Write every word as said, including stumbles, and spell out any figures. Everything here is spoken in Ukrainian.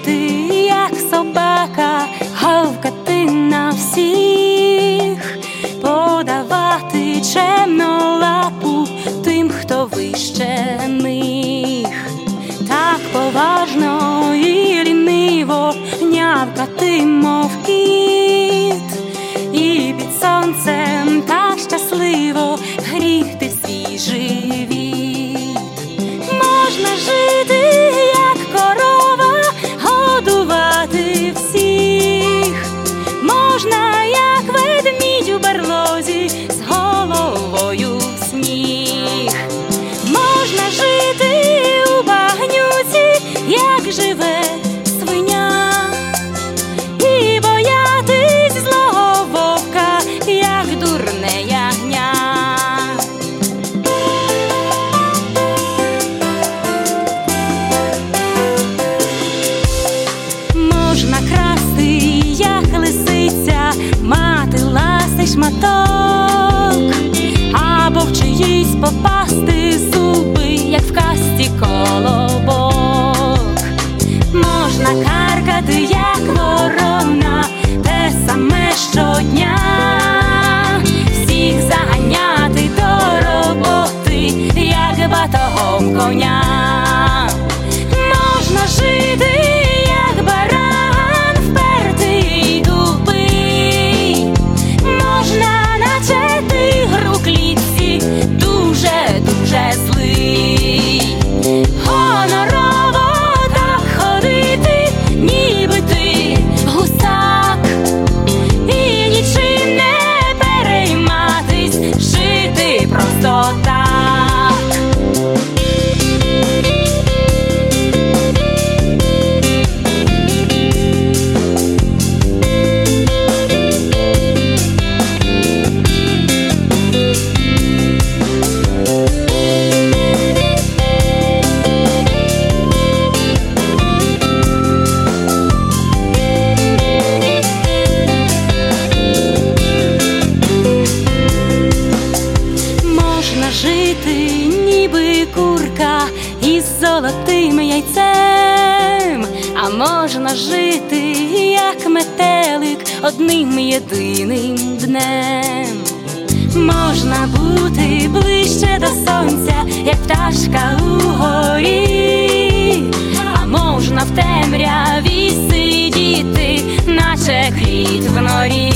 як собака, гавкати на всіх, подавати чемно лапу тим, хто вище них, так поважно і ліниво нявкати, мов кіт, і під сонцем так щасливо гріти свій живіт. Можна жити, як корова, годувати всіх, можна, як ведмідь у берлозі, з головою в сніг, можна жити у багнюці, як живе свиня, і боятись злого вовка, як дурне ягня. Можна красти, як лисиця, мати ласий шматок, або в чиїсь попасти зуби, як в казці колобок. Можна каркати, як ворона, те саме щодня, всіх заганяти до роботи, як батогом коня. Можна жити, як баран, впертий, тупий, можна, наче тигр у клітці, дуже-дуже злий, гонорово так ходити, ніби ти гусак, і нічим не перейматись, жити просто так. Жити, ніби курка із золотим яйцем, а можна жити, як метелик, одним єдиним днем. Можна бути ближче до сонця, як пташка угорі, а можна в темряві сидіти, наче кріт в норі.